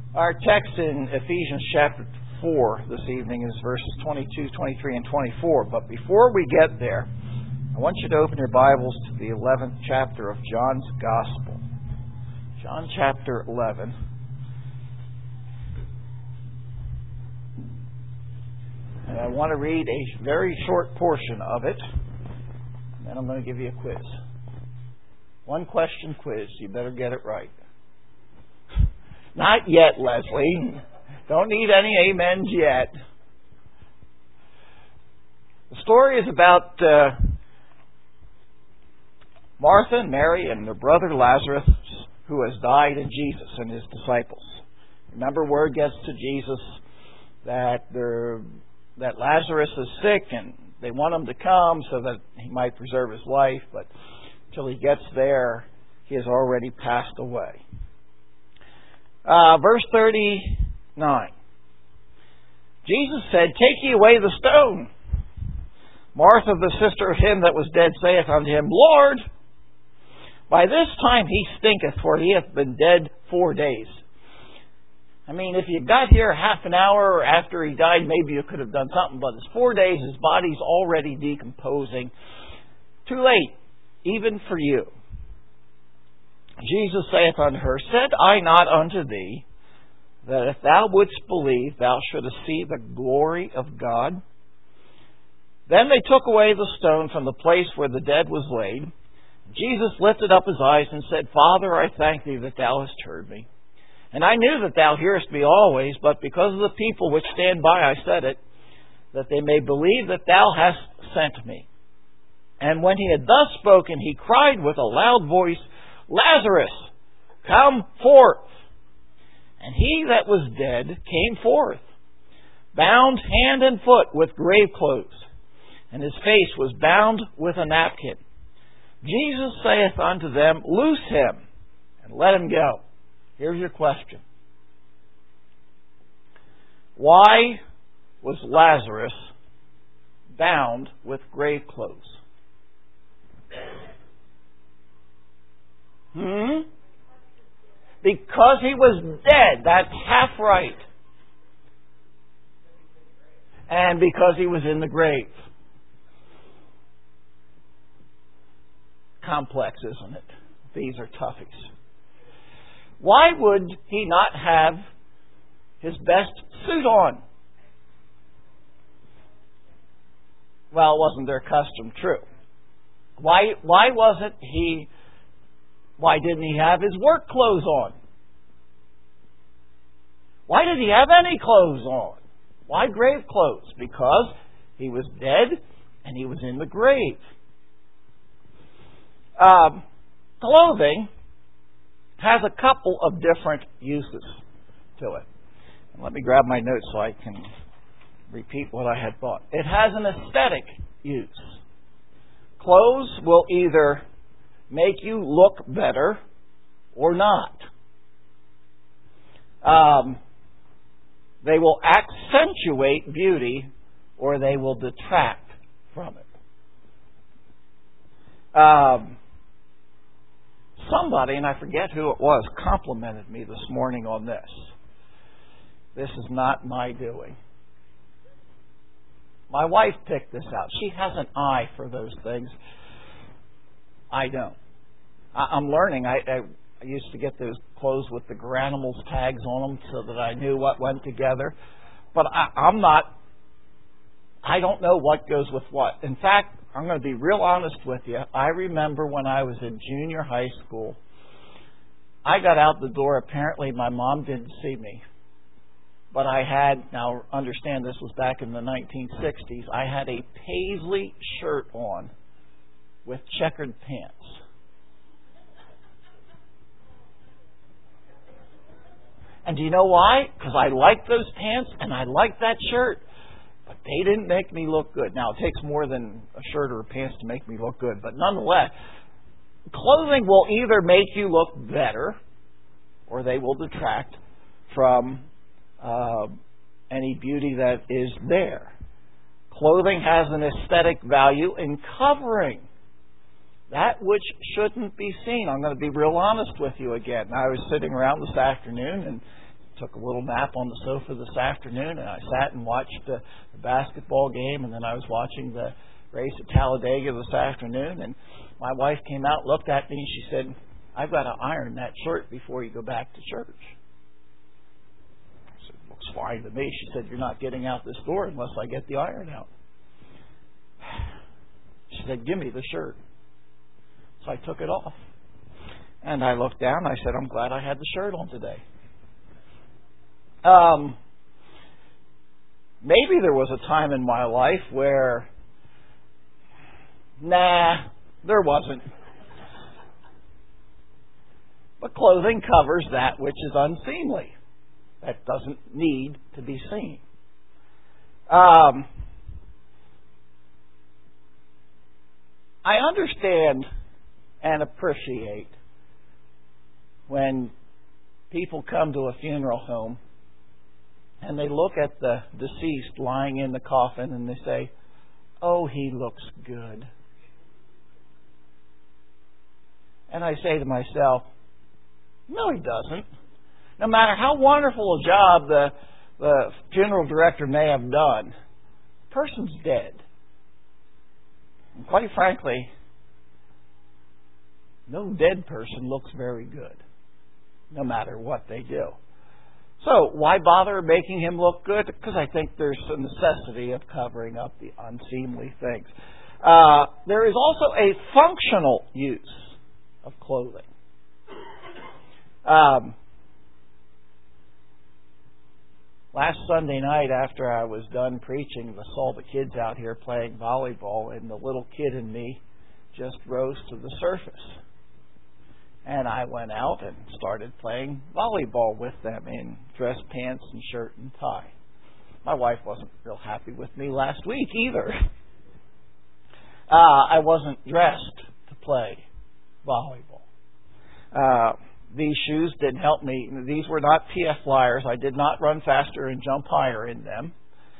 Our text in Ephesians chapter 4 this evening is verses 22, 23, and 24. But before we get there, I want you to open your Bibles to the 11th chapter of John's Gospel. John chapter 11. And I want to read a very short portion of it. And then I'm going to give you a quiz. One question quiz. You better get it right. Not yet, Leslie. Don't need any amens yet. The story is about Martha and Mary and their brother Lazarus, who has died, and Jesus and his disciples. Remember, word gets to Jesus that Lazarus is sick, and they want him to come so that he might preserve his life, but until he gets there, he has already passed away. Verse 39. Jesus said, "Take ye away the stone." Martha, the sister of him that was dead, saith unto him, "Lord, by this time he stinketh, for he hath been dead 4 days." I mean, if you got here half an hour after he died, maybe you could have done something, but it's 4 days, his body's already decomposing. Too late, even for you. Jesus saith unto her, "Said I not unto thee, that if thou wouldst believe, thou shouldest see the glory of God?" Then they took away the stone from the place where the dead was laid. Jesus lifted up his eyes and said, "Father, I thank thee that thou hast heard me. And I knew that thou hearest me always, but because of the people which stand by I said it, that they may believe that thou hast sent me." And when he had thus spoken, he cried with a loud voice, "Lazarus, come forth." And he that was dead came forth, bound hand and foot with grave clothes, and his face was bound with a napkin. Jesus saith unto them, "Loose him, and let him go." Here's your question. Why was Lazarus bound with grave clothes? Because he was dead. That's half right. And because he was in the grave. Complex, isn't it? These are toughies. Why would he not have his best suit on? Well, it wasn't their custom, true. Why didn't he have his work clothes on? Why did he have any clothes on? Why grave clothes? Because he was dead and he was in the grave. Clothing has a couple of different uses to it. And let me grab my notes so I can repeat what I had thought. It has an aesthetic use. Clothes will either make you look better or not. They will accentuate beauty or they will detract from it. Somebody, and I forget who it was, complimented me this morning on this. This is not my doing. My wife picked this out. She has an eye for those things. I don't. I'm learning. I used to get those clothes with the Granimals tags on them so that I knew what went together. But I'm not. I don't know what goes with what. In fact, I'm going to be real honest with you. I remember when I was in junior high school, I got out the door. Apparently, my mom didn't see me. But I had, now understand this was back in the 1960s, I had a paisley shirt on with checkered pants. And do you know why? Because I liked those pants and I liked that shirt. But they didn't make me look good. Now, it takes more than a shirt or pants to make me look good. But nonetheless, clothing will either make you look better or they will detract from any beauty that is there. Clothing has an aesthetic value in covering that which shouldn't be seen. I'm going to be real honest with you again. I was sitting around this afternoon and took a little nap on the sofa this afternoon, and I sat and watched the basketball game, and then I was watching the race at Talladega this afternoon, and my wife came out, looked at me, and she said, "I've got to iron that shirt before you go back to church." I said, "Looks fine to me." She said, "You're not getting out this door unless I get the iron out." She said, "Give me the shirt." So I took it off. And I looked down and I said, "I'm glad I had the shirt on today." Maybe there was a time in my life where, there wasn't. But clothing covers that which is unseemly. That doesn't need to be seen. I understand and appreciate when people come to a funeral home and they look at the deceased lying in the coffin and they say, "Oh, he looks good." And I say to myself, no, he doesn't. No matter how wonderful a job the funeral director may have done, the person's dead. And quite frankly, no dead person looks very good, no matter what they do. So, why bother making him look good? Because I think there's a necessity of covering up the unseemly things. There is also a functional use of clothing. Last Sunday night, after I was done preaching, I saw the kids out here playing volleyball, and the little kid in me just rose to the surface. And I went out and started playing volleyball with them in dress pants and shirt and tie. My wife wasn't real happy with me last week either. I wasn't dressed to play volleyball. These shoes didn't help me. These were not PF Flyers. I did not run faster and jump higher in them.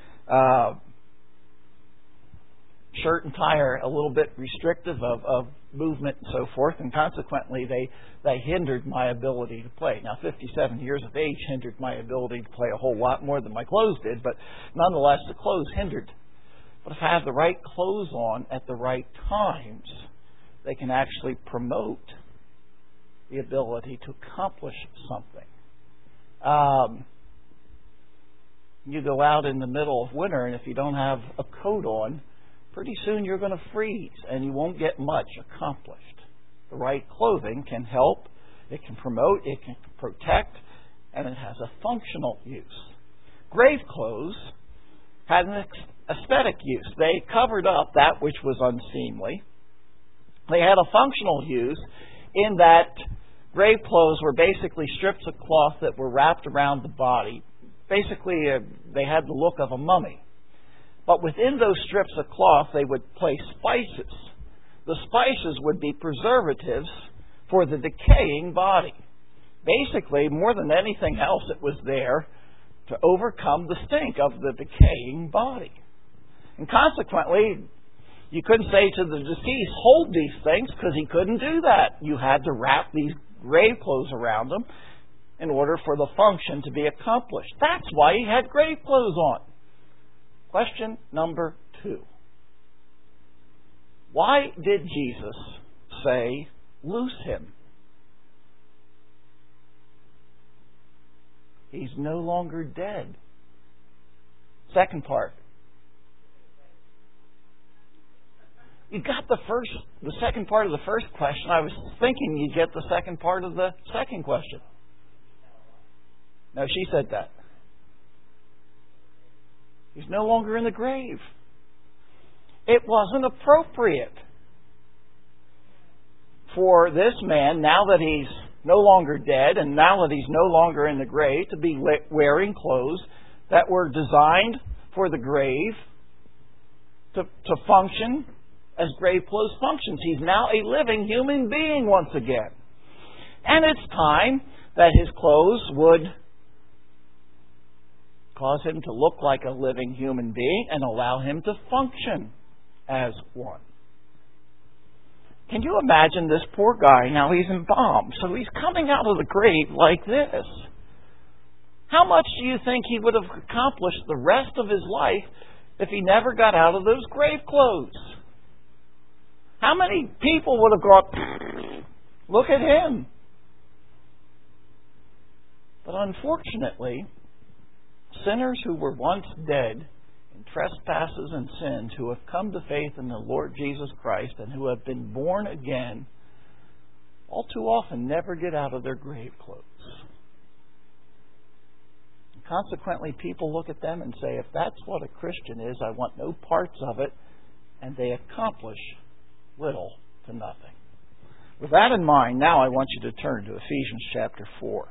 Shirt and tie are a little bit restrictive of movement and so forth, and consequently they hindered my ability to play. Now, 57 years of age hindered my ability to play a whole lot more than my clothes did, but nonetheless the clothes hindered. But if I have the right clothes on at the right times, they can actually promote the ability to accomplish something. You go out in the middle of winter, and if you don't have a coat on, pretty soon you're going to freeze, and you won't get much accomplished. The right clothing can help, it can promote, it can protect, and it has a functional use. Grave clothes had an aesthetic use. They covered up that which was unseemly. They had a functional use in that grave clothes were basically strips of cloth that were wrapped around the body. Basically, they had the look of a mummy. But within those strips of cloth, they would place spices. The spices would be preservatives for the decaying body. Basically, more than anything else, it was there to overcome the stink of the decaying body. And consequently, you couldn't say to the deceased, "Hold these things," because he couldn't do that. You had to wrap these grave clothes around them in order for the function to be accomplished. That's why he had grave clothes on. Question number 2. Why did Jesus say, "Loose him"? He's no longer dead. Second part. You got the second part of the first question. I was thinking you'd get the second part of the second question. No, she said that. He's no longer in the grave. It wasn't appropriate for this man, now that he's no longer dead and now that he's no longer in the grave, to be wearing clothes that were designed for the grave to function as grave clothes functions. He's now a living human being once again. And it's time that his clothes would cause him to look like a living human being and allow him to function as one. Can you imagine this poor guy? Now he's embalmed, so he's coming out of the grave like this. How much do you think he would have accomplished the rest of his life if he never got out of those grave clothes? How many people would have gone, look at him? But unfortunately, sinners who were once dead in trespasses and sins, who have come to faith in the Lord Jesus Christ and who have been born again, all too often never get out of their grave clothes. Consequently, people look at them and say, if that's what a Christian is, I want no parts of it, and they accomplish little to nothing. With that in mind, now I want you to turn to Ephesians chapter 4.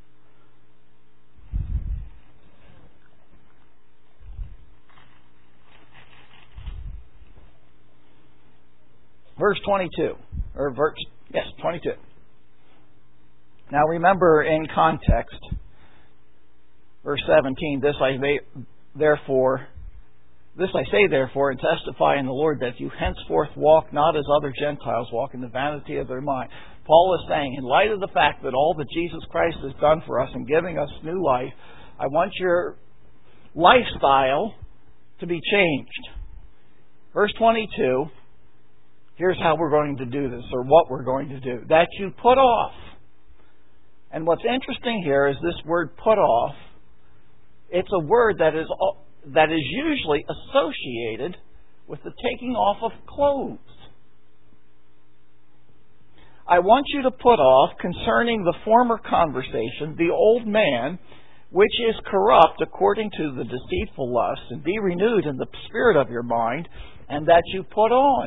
Verse 22. 22. Now remember, in context, verse 17, This I say therefore, and testify in the Lord, that you henceforth walk not as other Gentiles walk, in the vanity of their mind. Paul is saying, in light of the fact that all that Jesus Christ has done for us in giving us new life, I want your lifestyle to be changed. Verse 22, here's how we're going to do this, or what we're going to do. That you put off. And what's interesting here is this word put off. It's a word that is usually associated with the taking off of clothes. I want you to put off, concerning the former conversation, the old man, which is corrupt according to the deceitful lust, and be renewed in the spirit of your mind, and that you put on.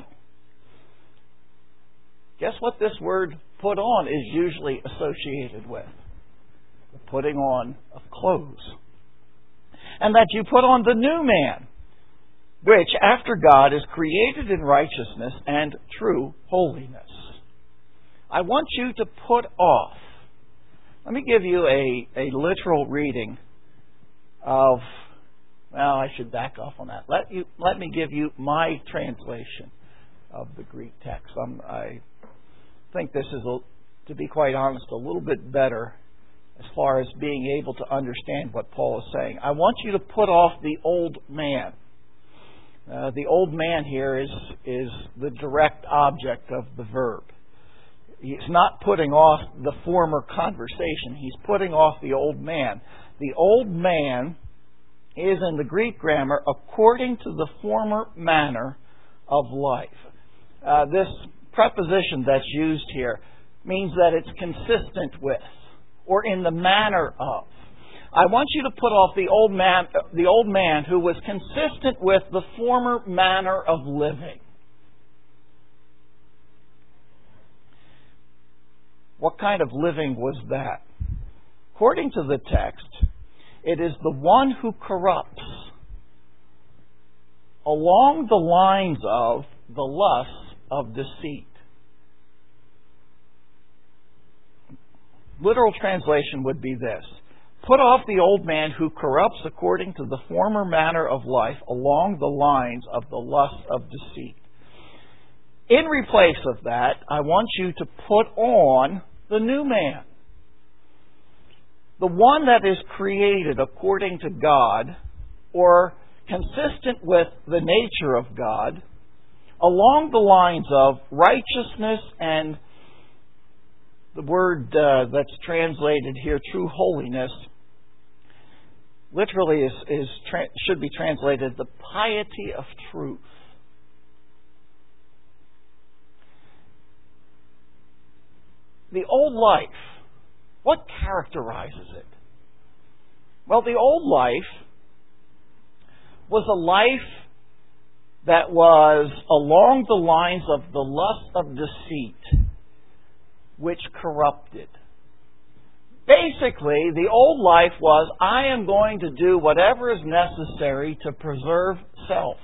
Guess what this word put on is usually associated with? The putting on of clothes. And that you put on the new man, which after God is created in righteousness and true holiness. I want you to put off. Let me give you a literal reading of, well, I should back off on that. Let me give you my translation of the Greek text. I think this is, to be quite honest, a little bit better as far as being able to understand what Paul is saying. I want you to put off the old man. The old man here is the direct object of the verb. He's not putting off the former conversation. He's putting off the old man. The old man is, in the Greek grammar, according to the former manner of life. This preposition that's used here means that it's consistent with, or in the manner of. I want you to put off the old man who was consistent with the former manner of living. What kind of living was that? According to the text, it is the one who corrupts along the lines of the lusts of deceit. Literal translation would be this: put off the old man who corrupts according to the former manner of life along the lines of the lust of deceit. In replace of that, I want you to put on the new man. The one that is created according to God, or consistent with the nature of God, along the lines of righteousness and the word that's translated here, true holiness, literally should be translated the piety of truth. The old life, what characterizes it? Well, the old life was a life that was along the lines of the lust of deceit, which corrupted. Basically, the old life was, I am going to do whatever is necessary to preserve self.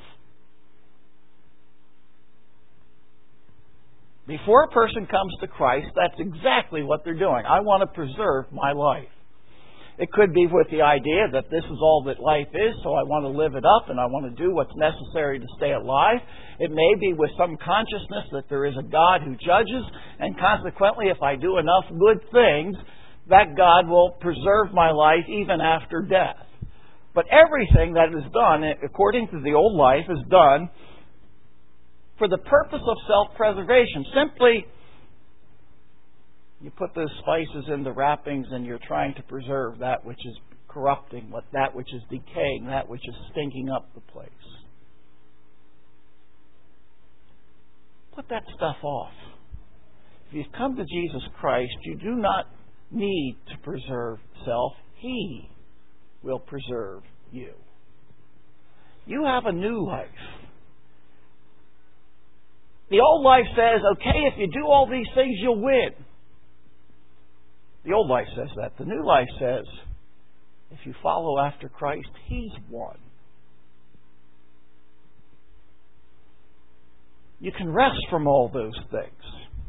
Before a person comes to Christ, that's exactly what they're doing. I want to preserve my life. It could be with the idea that this is all that life is, so I want to live it up and I want to do what's necessary to stay alive. It may be with some consciousness that there is a God who judges, and consequently, if I do enough good things, that God will preserve my life even after death. But everything that is done, according to the old life, is done for the purpose of self-preservation. Simply, you put those spices in the wrappings and you're trying to preserve that which is corrupting, that which is decaying, that which is stinking up the place. Put that stuff off. If you've come to Jesus Christ, you do not need to preserve self. He will preserve you. You have a new life. The old life says, okay, if you do all these things, you'll win. The old life says that. The new life says, if you follow after Christ, He's won. You can rest from all those things.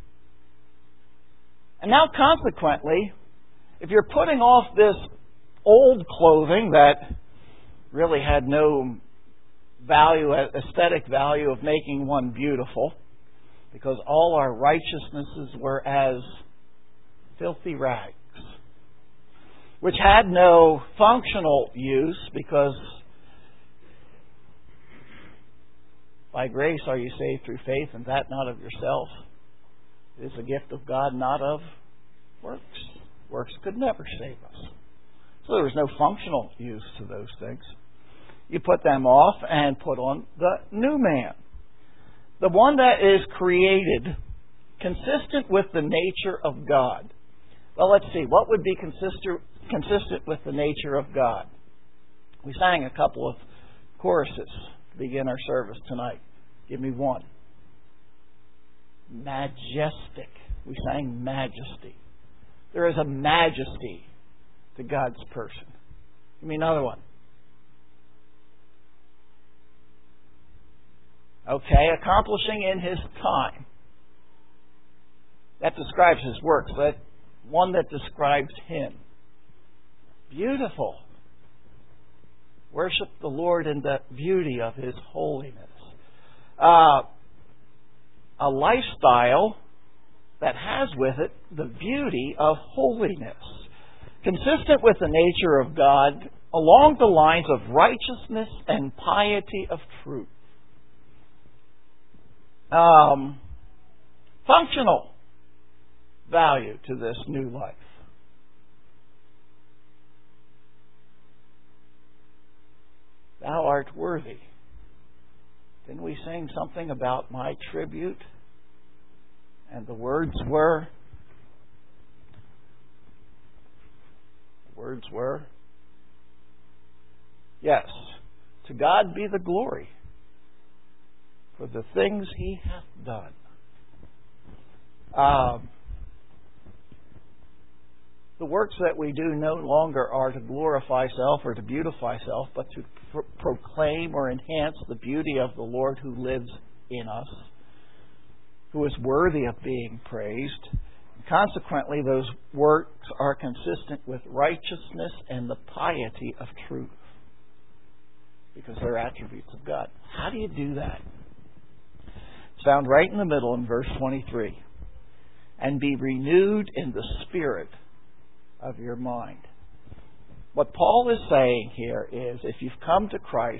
And now, consequently, if you're putting off this old clothing that really had no value, aesthetic value of making one beautiful, because all our righteousnesses were as filthy rags, which had no functional use, because by grace are you saved through faith, and that not of yourself. It is a gift of God, not of works. Works could never save us. So there was no functional use to those things. You put them off and put on the new man. The one that is created consistent with the nature of God. Well, let's see. What would be consistent with the nature of God? We sang a couple of choruses to begin our service tonight. Give me one. Majestic. We sang majesty. There is a majesty to God's person. Give me another one. Okay, accomplishing in His time. That describes His works, but one that describes Him. Beautiful. Worship the Lord in the beauty of His holiness. A lifestyle that has with it the beauty of holiness, consistent with the nature of God, along the lines of righteousness and piety of truth. Functional value to this new life. Thou art worthy. Didn't we sing something about my tribute? And the words were, yes, to God be the glory for the things He hath done. The works that we do no longer are to glorify self or to beautify self, but to proclaim or enhance the beauty of the Lord who lives in us, who is worthy of being praised. Consequently, those works are consistent with righteousness and the piety of truth, because they're attributes of God. How do you do that? It's found right in the middle in verse 23. And be renewed in the spirit of your mind. What Paul is saying here is, if you've come to Christ,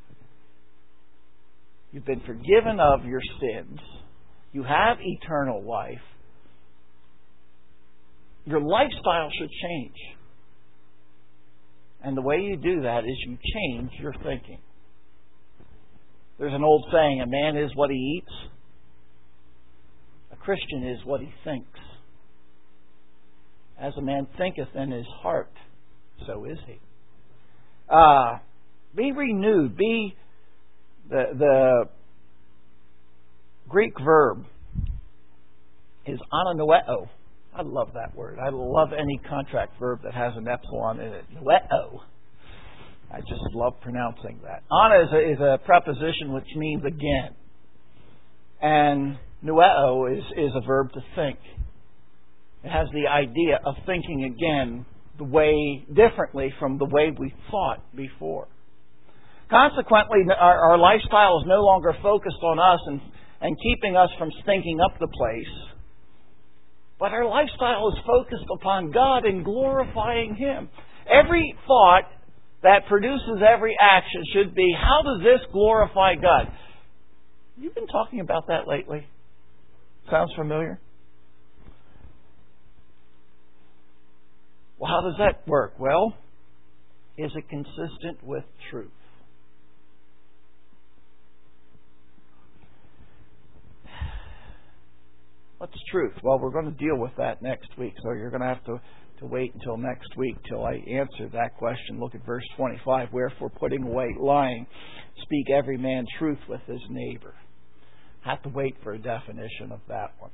you've been forgiven of your sins, you have eternal life, your lifestyle should change. And the way you do that is you change your thinking. There's an old saying, a man is what he eats. A Christian is what he thinks. As a man thinketh in his heart, so is he. Be renewed. Be the Greek verb is ananoeo. I love that word. I love any contract verb that has an epsilon in it. Noeo. I just love pronouncing that. Ana is a preposition which means again. And noeo is a verb to think. It has the idea of thinking again the way differently from the way we thought before. Consequently, our lifestyle is no longer focused on us and keeping us from stinking up the place. But our lifestyle is focused upon God and glorifying Him. Every thought that produces every action should be, how does this glorify God? You've been talking about that lately. Sounds familiar? Well, how does that work? Well, is it consistent with truth? What's truth? Well, we're going to deal with that next week, so you're going to have to wait until next week till I answer that question. Look at verse 25. Wherefore, putting away lying, speak every man truth with his neighbor. I have to wait for a definition of that one.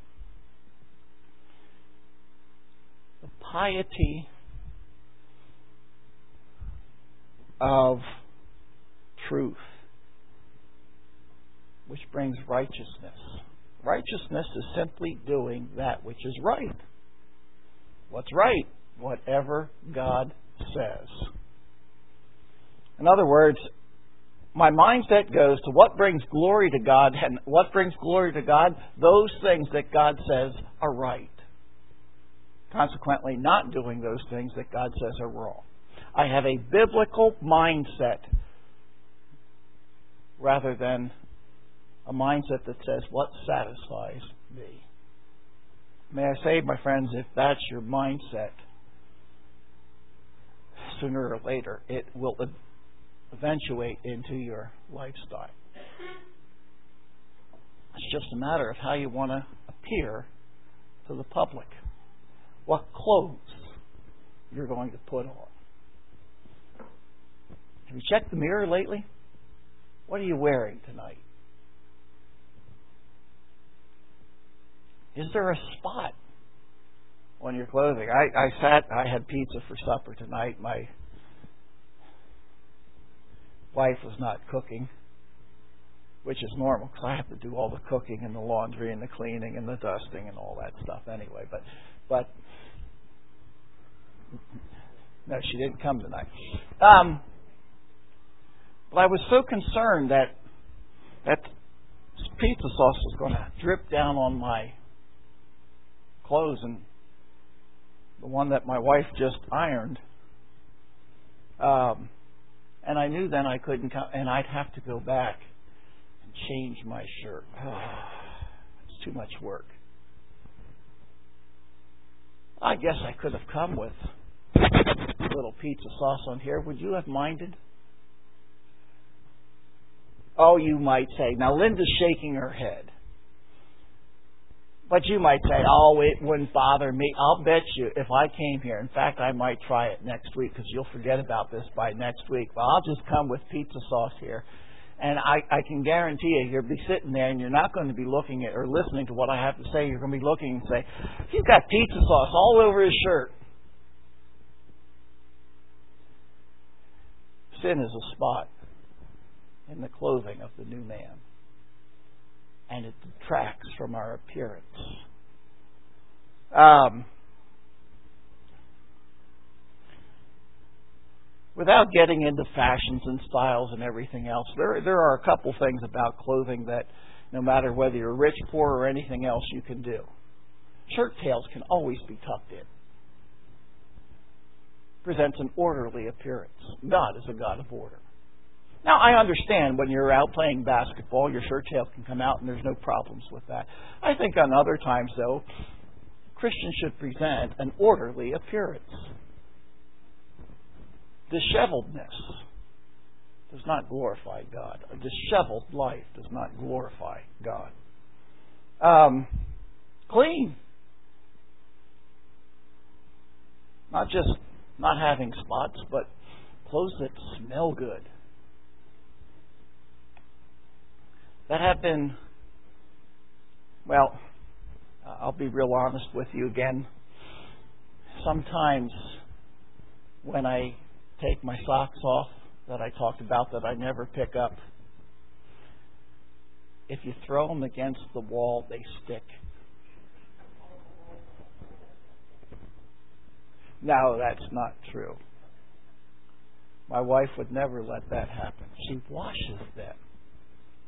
The piety of truth, which brings righteousness. Righteousness is simply doing that which is right. What's right? Whatever God says. In other words, my mindset goes to what brings glory to God, and what brings glory to God? Those things that God says are right. Consequently, not doing those things that God says are wrong. I have a biblical mindset rather than a mindset that says what satisfies me. May I say, my friends, if that's your mindset, sooner or later it will eventuate into your lifestyle. It's just a matter of how you want to appear to the public. What clothes you're going to put on. Have you checked the mirror lately? What are you wearing tonight? Is there a spot on your clothing? I had pizza for supper tonight. My wife was not cooking, which is normal because I have to do all the cooking and the laundry and the cleaning and the dusting and all that stuff anyway. But no, she didn't come tonight. But I was so concerned that pizza sauce was going to drip down on my clothes, and the one that my wife just ironed. And I knew then I couldn't come, and I'd have to go back and change my shirt. It's too much work. I guess I could have come with a little pizza sauce on here. Would you have minded? Oh, you might say. Now, Linda's shaking her head. But you might say, oh, it wouldn't bother me. I'll bet you if I came here, in fact, I might try it next week because you'll forget about this by next week. Well, I'll just come with pizza sauce here. And I can guarantee you, you'll be sitting there and you're not going to be looking at or listening to what I have to say. You're going to be looking and say, he's got pizza sauce all over his shirt. Sin is a spot in the clothing of the new man. And it detracts from our appearance. Without getting into fashions and styles and everything else, there are a couple things about clothing that no matter whether you're rich, poor, or anything else, you can do. Shirt tails can always be tucked in. Presents an orderly appearance. God is a God of order. Now, I understand when you're out playing basketball, your shirt tail can come out and there's no problems with that. I think on other times, though, Christians should present an orderly appearance. Disheveledness does not glorify God. A disheveled life does not glorify God. Clean. Not just not having spots, but clothes that smell good. That have been, well, I'll be real honest with you again. Sometimes when I take my socks off that I talked about that I never pick up, if you throw them against the wall, they stick. No, that's not true. My wife would never let that happen. She washes them.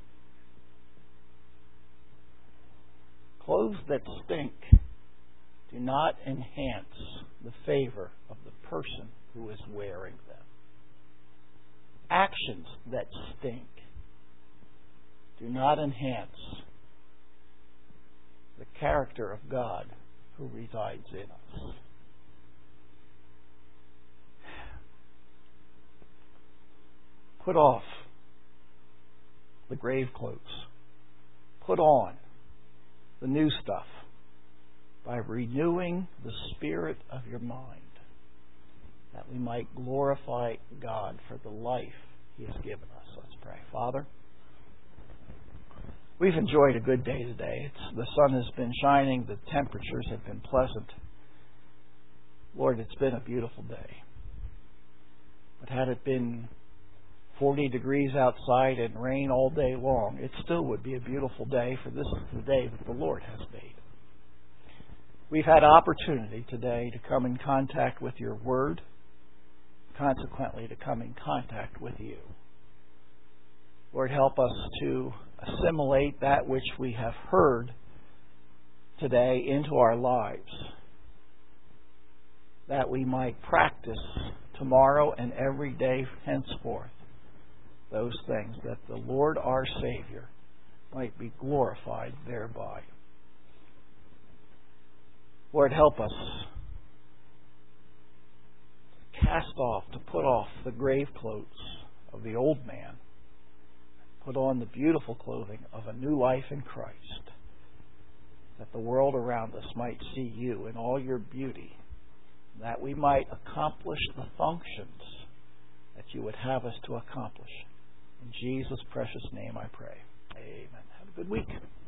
Clothes that stink do not enhance the favor of the person who is wearing them. Actions that stink do not enhance the character of God who resides in us. Put off the grave clothes. Put on the new stuff by renewing the spirit of your mind, that we might glorify God for the life He has given us. Let's pray. Father, we've enjoyed a good day today. The sun has been shining. The temperatures have been pleasant. Lord, it's been a beautiful day. But had it been 40 degrees outside and rain all day long, it still would be a beautiful day, for this is the day that the Lord has made. We've had opportunity today to come in contact with your Word, consequently to come in contact with you. Lord, help us to assimilate that which we have heard today into our lives, that we might practice tomorrow and every day henceforth those things, that the Lord our Savior might be glorified thereby. Lord, help us to cast off, to put off the grave clothes of the old man, put on the beautiful clothing of a new life in Christ, that the world around us might see you in all your beauty, that we might accomplish the functions that you would have us to accomplish. In Jesus' precious name I pray. Amen. Have a good week.